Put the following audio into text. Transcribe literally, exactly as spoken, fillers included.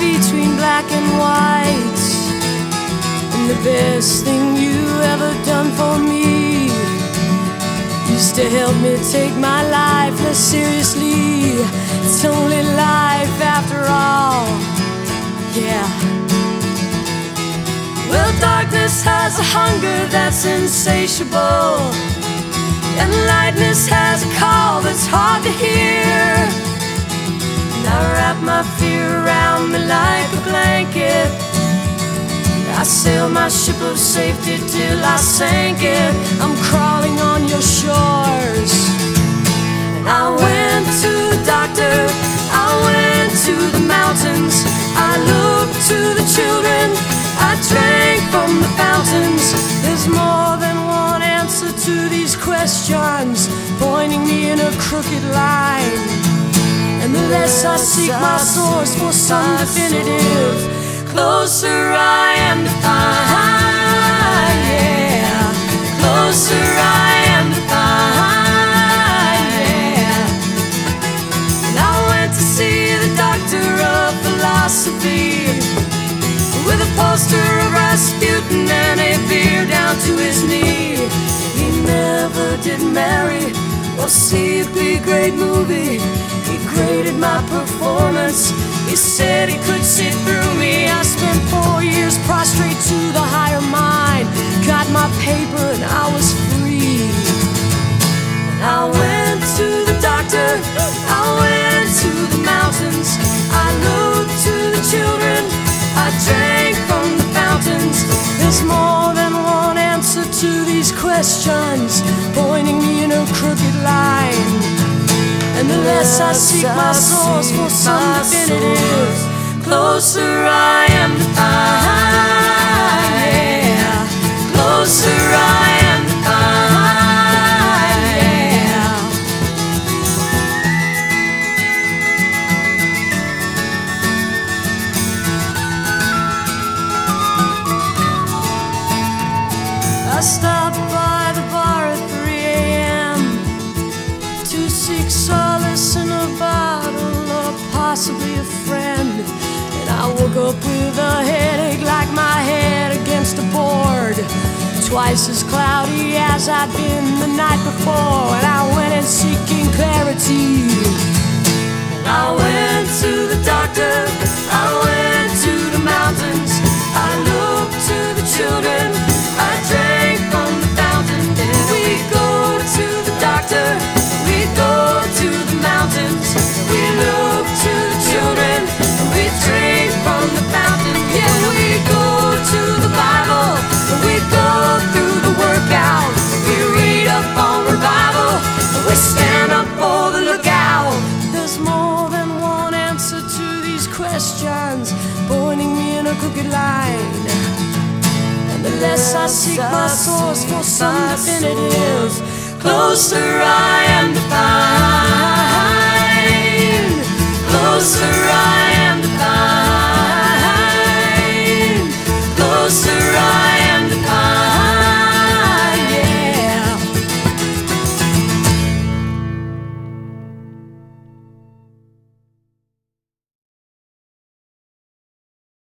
between black and white. And the best thing you ever done for me used to help me take my life less seriously. It's only life after all, yeah. Well, darkness has a hunger that's insatiable, and lightness has a call that's hard to hear. And I wrap my fear around me like a blanket. I sail my ship of safety till I sank it. I'm crawling on your shores. And I went to the doctor, I went to the mountains, I looked to the children, I drank from the fountains. There's more than one answer to these questions, pointing me in a crooked line. And the less I seek my source for some definitive, closer I am to find, yeah. Closer I am to find, yeah. And I went to see the doctor of philosophy, with a poster of Rasputin and a beer down to his knee. He never did marry or see a big great movie. He graded my performance, he said he could see through me. I spent four years prostrate to the higher mind, got my paper and I was free. And I went to the doctor, I went to the mountains, I looked to the children, I drank from the fountains. There's more than one answer to these questions, pointing me in a crooked line. And the less I seek my source for some definitive, closer I am to find, yeah. Closer I am to find, yeah. I stopped by the bar at three a.m. to seek solace in a bottle or possibly a friend. And I woke up with a headache like my head against a board, twice as cloudy as I'd been the night before. And I went in seeking clarity. And I went to the doctor, I went to the mountains, I looked to the children, I drank from the fountain. And we go to the doctor, we go to the mountains, we look to the children, we drink from the fountain. Yeah, we go to the Bible, we go through the workout, we read up on revival, we stand up for the lookout. There's more than one answer to these questions, pointing me in a crooked line. And the less I seek my source for some definitive, closer I am to find, closer